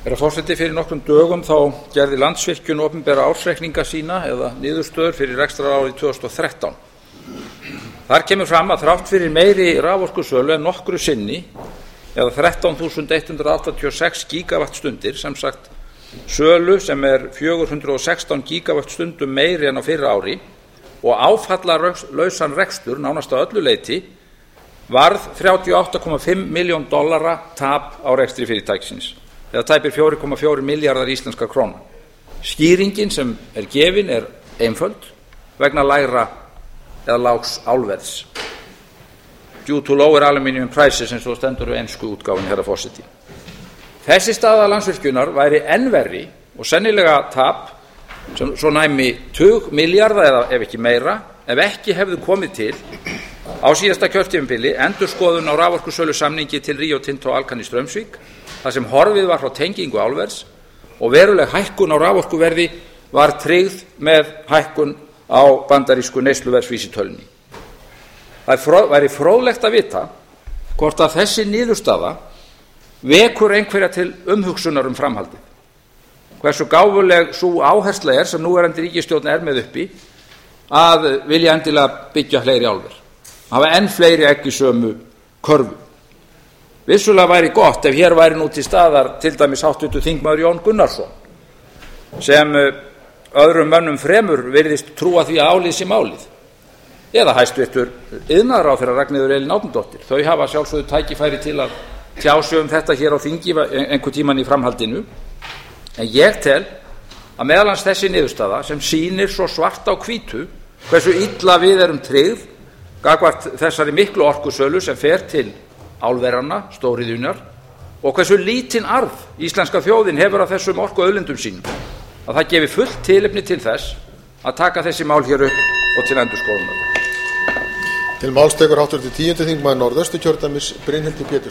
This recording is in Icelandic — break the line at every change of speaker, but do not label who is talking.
Herra forseti, fyrir nokkrum dögum þá gerði Landsvirkjun opinbera ársreikninga sína eða niðurstöður fyrir rekstrarárið 2013. Þar kemur fram að þrátt fyrir meiri raforkusölu en nokkru sinni eða 13.186 gígavattstundir, sem sagt sölu sem 416 gigawattstundum meiri en á fyrra ári, og áfallalausan rekstur nánast að öllu leyti, varð $38,5 milljón tap á rekstri fyrirtækisins, eða tæpir 4,4 milljarðar íslenskra króna. Skýringin sem gefin einföld, vegna lægra eða lágs álverðs. Due to lower aluminium prices, eins og stendur við ensku útgáfunni, herra forseti. Þessi staða Landsvirkjunar væri enn verri og sennilega tap sem svo næmi tugmilljarða eða ef ekki meira, ef ekki hefðu komið til á síðasta kjörtímabili endurskoðun á raforkusölusamningi til Rio Tinto Alcan í Straumsvík, þar sem horfið var frá tengingu álvers og veruleg hækkun á raforkuverði var tryggð með hækkun á bandarísku neysluverðsvísitölunni. Það væri fróðlegt að vita hvort að þessi niðurstaða vekur einhverja til umhugsunar framhaldið. Hversu gáfuleg sú áhersla sem núverandi ríkisstjórn með uppi að vilja endilega byggja fleiri álver, hafa enn fleiri egg í sömu körfu. Vissulega væri gott ef hér væri nú til staðar til dæmis háttvirtur þingmaður Jón Gunnarsson, sem öðrum mönnum fremur virðist trúa því að álið sé málið, eða hæstvirtur iðnaðarráðherra Ragnheiður Elín Árnadóttir. Þau hafa sjálfsögðu tækifæri til að tjá sig þetta hér á þingi einhvern tímann í framhaldinu. En ég tel að meðal annars þessi niðurstaða, sem sýnir svo svart á hvítu hversu illa við erum tryggð gagnvart þessari miklu orkusölu sem fer til álveranna, stóriðjunnar, og hversu lítinn arð íslenska þjóðin hefur af þessum orkuauðlindum sínum, að það gefi fullt tilefni til þess að taka þessi mál hér upp og til endurskoðunar.
Til máls tekur háttvirtur 10. þingmaður Norðausturkjördæmis Brynhildur Pétursdóttir.